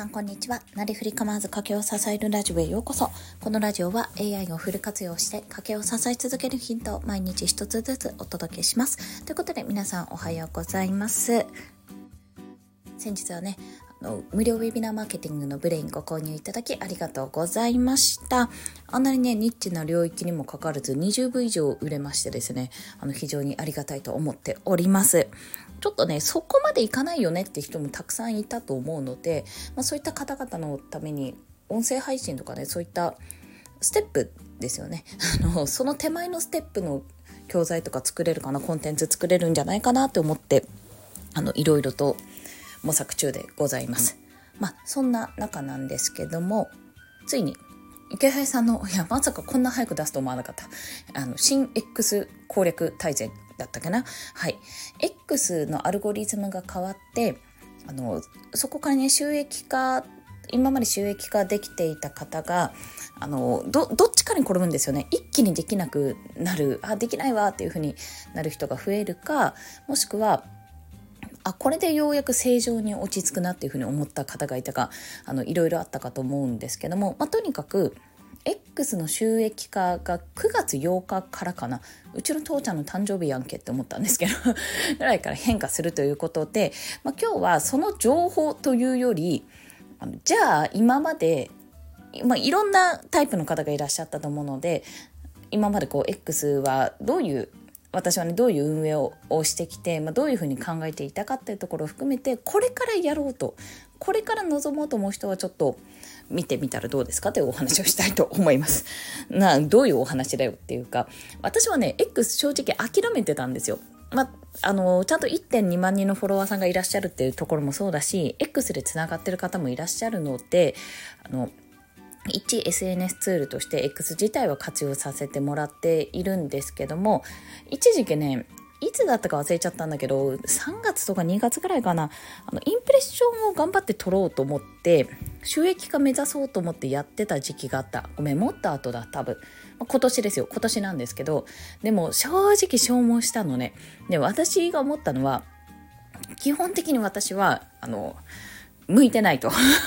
さんこんにちは。なりふり構わず家計を支えるラジオへようこそ。このラジオは AI をフル活用して家計を支え続けるヒントを毎日一つずつお届けします。ということで皆さんおはようございます。先日はね、無料ウェビナーマーケティングのブレインご購入いただきありがとうございました。あんなにねニッチな領域にもかかわらず20部以上売れましてですね、非常にありがたいと思っております。ちょっとねそこまでいかないよねって人もたくさんいたと思うので、そういった方々のために音声配信とかね、そういったステップですよねその手前のステップの教材とか作れるかな、コンテンツ作れるんじゃないかなと思っていろいろと模索中でございます。そんな中なんですけども、ついに池原さんの、まさかこんな早く出すと思わなかった、新 X 攻略大全だったかな。はい、X のアルゴリズムが変わって、そこからね今まで収益化できていた方がどっちかに転ぶんですよね。一気にできなくなる、できないわっていう風になる人が増えるか、もしくはこれでようやく正常に落ち着くなっていうふうに思った方がいたか、いろいろあったかと思うんですけども、とにかく X の収益化が9月8日からかな、うちの父ちゃんの誕生日やんけって思ったんですけどぐらいから変化するということで、今日はその情報というより、じゃあ今まで、いろんなタイプの方がいらっしゃったと思うので、今までX は私はねどういう運営をしてきて、どういうふうに考えていたかっていうところを含めて、これからやろうと、これから望もうと思う人はちょっと見てみたらどうですかというお話をしたいと思います。どういうお話だよっていうか、私はね X 正直諦めてたんですよ。ちゃんと 1.2 万人のフォロワーさんがいらっしゃるっていうところもそうだし、 X でつながってる方もいらっしゃるので、一 SNS ツールとして X 自体は活用させてもらっているんですけども、一時期ねいつだったか忘れちゃったんだけど、3月とか2月ぐらいかな、インプレッションを頑張って取ろうと思って収益化目指そうと思ってやってた時期があった。もっと後だ、多分今年ですよ、今年なんですけど、でも正直消耗したのね。で、私が思ったのは、基本的に私は向いてないと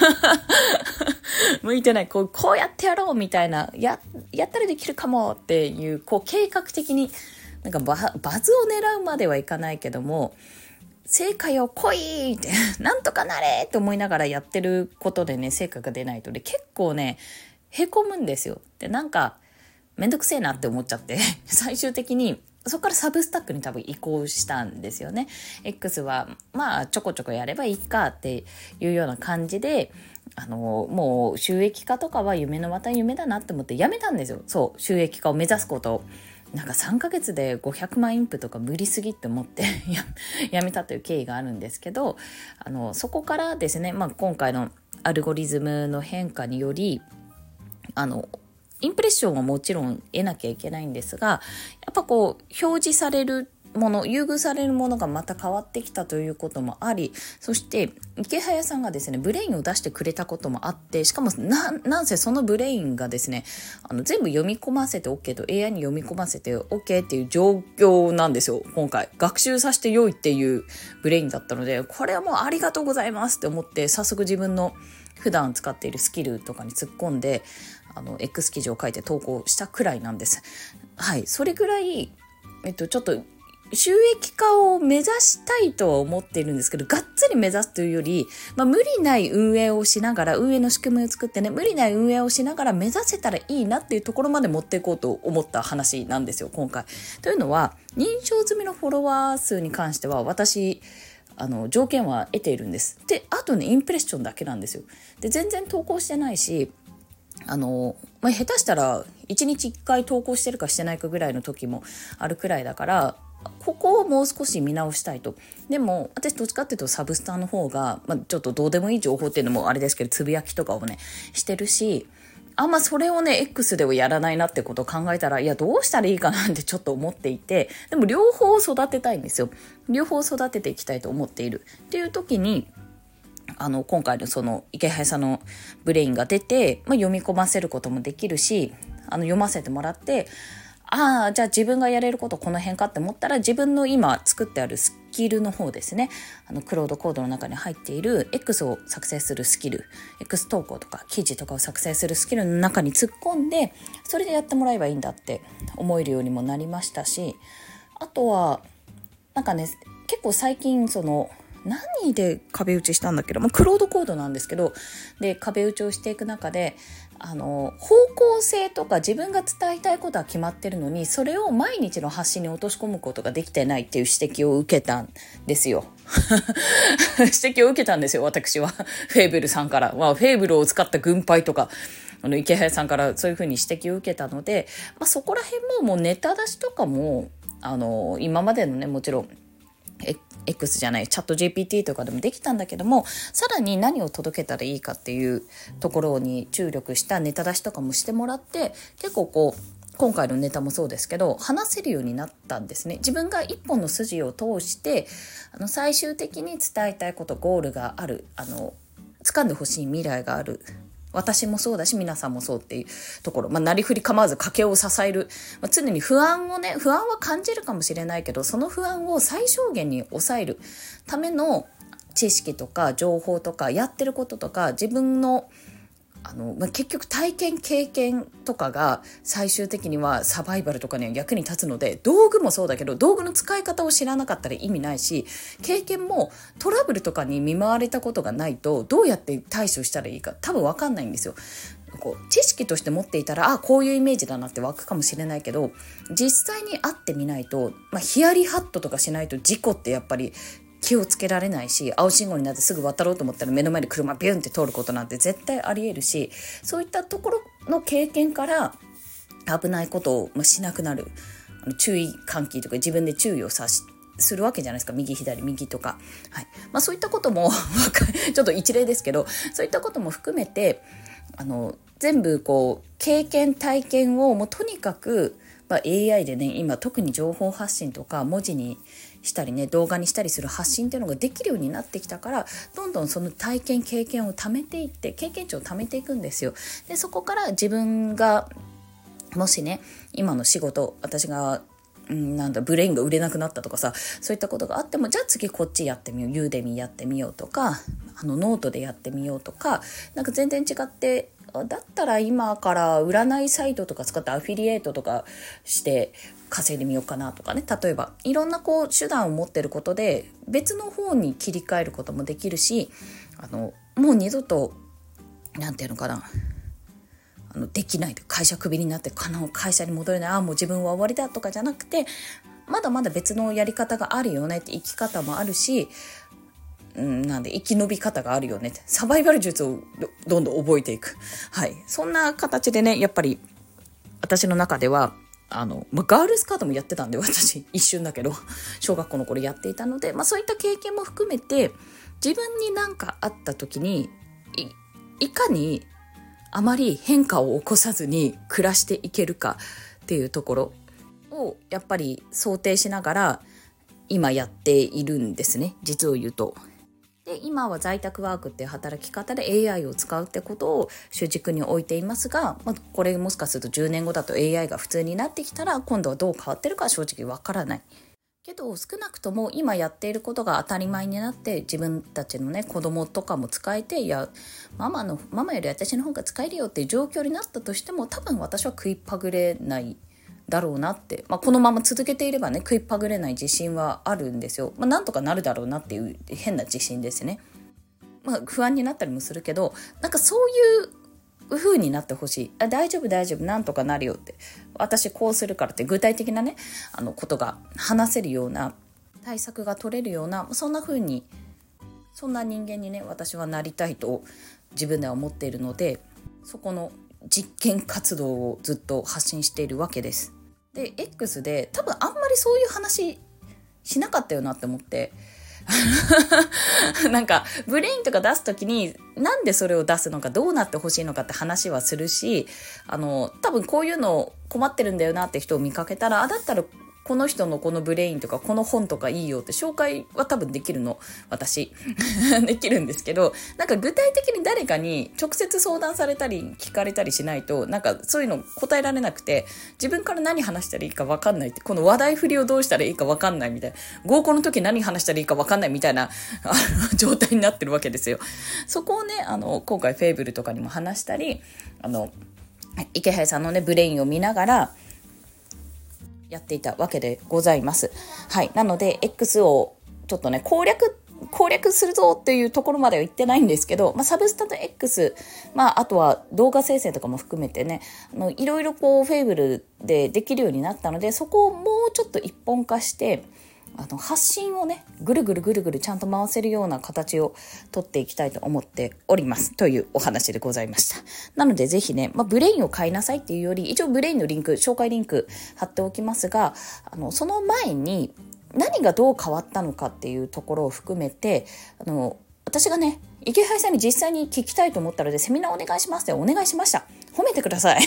向いてない、こうやってやろうみたいな、やったらできるかもっていう、計画的になんかバズを狙うまではいかないけども、成果よ来いってなんとかなれって思いながらやってることでね、成果が出ないとね、結構ねへこむんですよ。で、なんかめんどくせえなって思っちゃって最終的にそこからサブスタックに多分移行したんですよね。 X はちょこちょこやればいいかっていうような感じで、もう収益化とかは夢のまた夢だなって思ってやめたんですよ。そう、収益化を目指すことを。なんか3ヶ月で500万インプとか無理すぎって思ってやめたという経緯があるんですけど、そこからですね、今回のアルゴリズムの変化により、インプレッションはもちろん得なきゃいけないんですが、やっぱ表示されるもの、優遇されるものがまた変わってきたということもあり、そして池早さんがですねブレインを出してくれたこともあって、しかもなんせそのブレインがですね全部読み込ませて OK と AI に読み込ませて OK っていう状況なんですよ。今回学習させて良いっていうブレインだったので、これはもうありがとうございますって思って、早速自分の普段使っているスキルとかに突っ込んでX 記事を書いて投稿したくらいなんです。はい、それぐらいちょっと収益化を目指したいとは思っているんですけど、がっつり目指すというより、無理ない運営をしながら、運営の仕組みを作ってね、無理ない運営をしながら目指せたらいいなっていうところまで持っていこうと思った話なんですよ、今回。というのは、認証済みのフォロワー数に関しては、私、条件は得ているんです。で、あとね、インプレッションだけなんですよ。で、全然投稿してないし、下手したら1日1回投稿してるかしてないかぐらいの時もあるくらいだから、ここをもう少し見直したいと。でも私どっちかっていうとサブスターの方が、ちょっとどうでもいい情報っていうのもあれですけど、つぶやきとかをねしてるし、それをね X ではやらないなってことを考えたら、どうしたらいいかなってちょっと思っていて、でも両方育てたいんですよ。両方育てていきたいと思っているっていう時に、今回のその池原さんのブレインが出て、読み込ませることもできるし、読ませてもらって、 じゃあ自分がやれることこの辺かって思ったら、自分の今作ってあるスキルの方ですね、クロードコードの中に入っている X を作成するスキル、 X 投稿とか記事とかを作成するスキルの中に突っ込んで、それでやってもらえばいいんだって思えるようにもなりましたし、あとはなんかね、結構最近何で壁打ちしたんだけど、クロードコードなんですけど、で壁打ちをしていく中で方向性とか自分が伝えたいことは決まってるのに、それを毎日の発信に落とし込むことができてないっていう指摘を受けたんですよ指摘を受けたんですよ、私はフェーブルさんから、フェーブルを使った軍配とか池早さんからそういうふうに指摘を受けたので、そこら辺もうネタ出しとかも今までのね、もちろんX じゃないチャット GPT とかでもできたんだけども、さらに何を届けたらいいかっていうところに注力したネタ出しとかもしてもらって、結構今回のネタもそうですけど話せるようになったんですね。自分が一本の筋を通して最終的に伝えたいこと、ゴールがある、掴んでほしい未来がある、私もそうだし皆さんもそうっていうところ、なりふり構わず家計を支える、常に不安は感じるかもしれないけど、その不安を最小限に抑えるための知識とか情報とかやってることとか、自分の結局体験経験とかが最終的にはサバイバルとかには役に立つので、道具もそうだけど道具の使い方を知らなかったら意味ないし、経験もトラブルとかに見舞われたことがないとどうやって対処したらいいか多分分かんないんですよ。知識として持っていたらこういうイメージだなって湧くかもしれないけど、実際に会ってみないと、ヒヤリハットとかしないと事故ってやっぱり気をつけられないし、青信号になってすぐ渡ろうと思ったら目の前で車ビュンって通ることなんて絶対ありえるし、そういったところの経験から危ないことをしなくなる、注意喚起とか自分で注意をするわけじゃないですか、右左右とか、そういったこともちょっと一例ですけど、そういったことも含めて全部経験体験をもうとにかく、AI でね、今特に情報発信とか文字にしたりね、動画にしたりする発信っていうのができるようになってきたから、どんどんその体験経験を貯めていって、経験値を貯めていくんですよ。でそこから自分がもしね、今の仕事、私がブレインが売れなくなったとかさ、そういったことがあっても、じゃあ次こっちやってみよう、ユーデミーやってみようとか、ノートでやってみようとか、全然違って、だったら今から占いサイトとか使ってアフィリエイトとかして稼いでみようかなとかね、例えばいろんな手段を持ってることで別の方に切り替えることもできるし、もう二度となんていうのかな、できない、会社クビになって会社に戻れない、もう自分は終わりだとかじゃなくて、まだまだ別のやり方があるよねって、生き方もあるし、なんで生き延び方があるよねって、サバイバル術をどんどん覚えていく、そんな形でね、やっぱり私の中ではガールスカートもやってたんで、私一瞬だけど小学校の頃やっていたので、そういった経験も含めて、自分に何かあった時に いかにあまり変化を起こさずに暮らしていけるかっていうところをやっぱり想定しながら今やっているんですね、実を言うと。で今は在宅ワークっていう働き方で AI を使うってことを主軸に置いていますが、これもしかすると10年後だと AI が普通になってきたら、今度はどう変わってるか正直わからないけど、少なくとも今やっていることが当たり前になって、自分たちのね、子供とかも使えて、ママより私の方が使えるよっていう状況になったとしても、多分私は食いっぱぐれないだろうなって、このまま続けていればね、食いっぱぐれない自信はあるんですよ。なんとかなるだろうなっていう変な自信ですね。不安になったりもするけど、そういう風になってほしい。大丈夫なんとかなるよって、私こうするからって具体的なね、ことが話せるような、対策が取れるような、そんな人間にね、私はなりたいと自分では思っているので、そこの実験活動をずっと発信しているわけです。で X で多分あんまりそういう話しなかったよなって思ってブレインとか出すときになんでそれを出すのか、どうなってほしいのかって話はするし、多分こういうの困ってるんだよなって人を見かけたら、だったらこの人のこのブレインとかこの本とかいいよって紹介は多分できるの、私できるんですけど、なんか具体的に誰かに直接相談されたり聞かれたりしないと、なんかそういうの答えられなくて、自分から何話したらいいか分かんないって、この話題振りをどうしたらいいか分かんないみたいな、合コンの時何話したらいいか分かんないみたいな状態になってるわけですよ。そこをね、今回フェーブルとかにも話したり、池原さんのねブレインを見ながらやっていたわけでございます。はい。なので X をちょっとね攻略するぞっていうところまでは言ってないんですけど、サブスタと X、あとは動画生成とかも含めてね、いろいろこうフェイブルでできるようになったので、そこをもうちょっと一本化して発信をねぐるぐるちゃんと回せるような形を取っていきたいと思っておりますというお話でございました。なのでぜひね、ブレインを買いなさいっていうより、一応ブレインのリンク、紹介リンク貼っておきますが、その前に何がどう変わったのかっていうところを含めて、私がね池原さんに実際に聞きたいと思ったので、セミナーお願いしますってお願いしました。褒めてください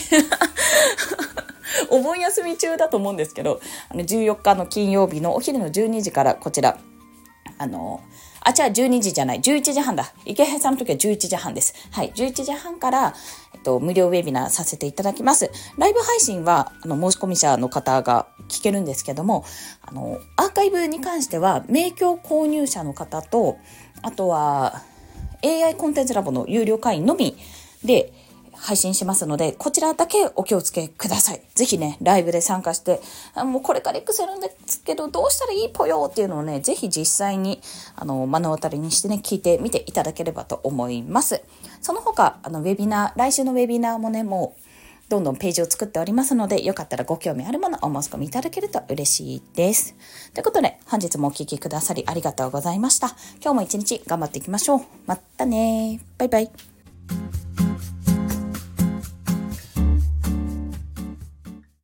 お盆休み中だと思うんですけど、14日の金曜日のお昼の12時からこちら、12時じゃない、11時半だ。池原さんの時は11時半です。はい、11時半から、無料ウェビナーさせていただきます。ライブ配信は、申し込み者の方が聞けるんですけども、アーカイブに関しては、名鏡購入者の方と、あとは、AI コンテンツラボの有料会員のみで、配信しますので、こちらだけお気をつけください。ぜひね、ライブで参加して、もうこれからXやるんですけど、どうしたらいいぽよっていうのをね、ぜひ実際に、目の当たりにしてね、聞いてみていただければと思います。その他、ウェビナー、来週のウェビナーもね、もう、どんどんページを作っておりますので、よかったらご興味あるものお申し込みいただけると嬉しいです。ということで、本日もお聞きくださりありがとうございました。今日も一日頑張っていきましょう。またね。バイバイ。